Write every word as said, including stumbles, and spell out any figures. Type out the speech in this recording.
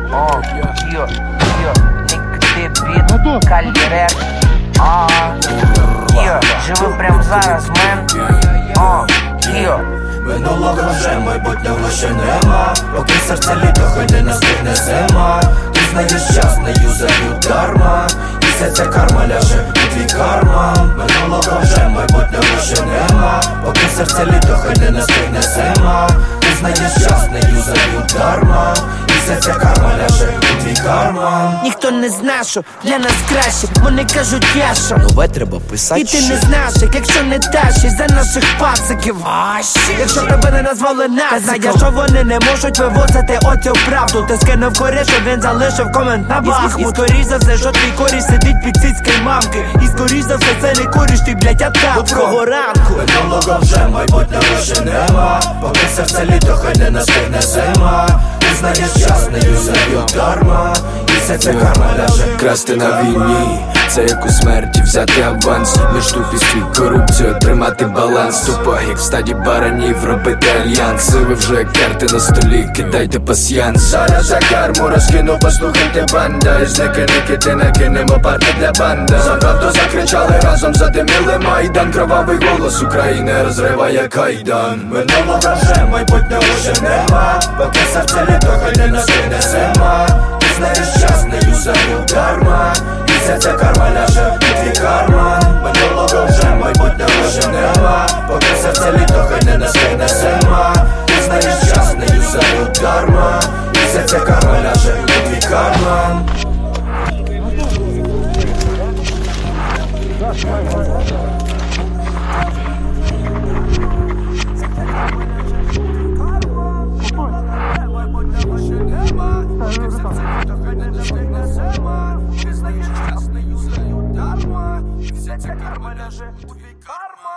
О, йо, йо, Ник Дебіт, Калірер. А, йо, живи прям зараз, мен. О, йо. Минулого вже майбутнього ще нема. Поки серце літо, хай не настигне зима. Ти знаєш час, не юзаю дарма. Місяця карма ляже у твій карман. Минулого вже майбутнього ще нема. Поки серце літо, хай не настигне зима. Ти знаєш час, не юзаю дарма. Місяця карма ляже у твій карман. Ніхто не знає, що для нас краще. Вони кажуть, я що нове треба писати. І ти не знаєш, як якщо не тащиш за наших пациків. Якщо тебе не назвали нас, знаєш, що вони не можуть вивозити оцю правду. Ти скинув корі, що він залишив комент на бахмут. І скоріш за все, що твій коріш сидить під цицькою мамки. І скоріш за все, це не коріш, ти, блядь, атаку. Доброго ранку. Минулого вже майбутнього ще нема. Поки серце літо, хай не настигне зима. Ти знаєш час, не юзаю дарма. Місяця карма ляже. Красти на війні, це як у смерті взяти аванс. Між тупістю і корупцією тримати баланс. Тупо як в стаді баранів робити альянси. Ви вже карти на столі, кидайте пасьянс. Зараз за карму розкину, послухайте банда. І зники-ники ти накинемо парти для банда. За правду закричали, разом задимили майдан. Кровавий голос України розриває кайдан. Минулого вже майбутнього ще нема. Поки серце літо, хай не настигне зима. Ти знаєш час, не юзаю дарма. Місяця карма ляже у твій карман. Минулого вже майбутнього ще нема. Поки серце літо, хай не настигне зима. Ти знаєш час, не юзаю дарма. Місяця карма ляже у твій карман. Карма ляже у твій карман.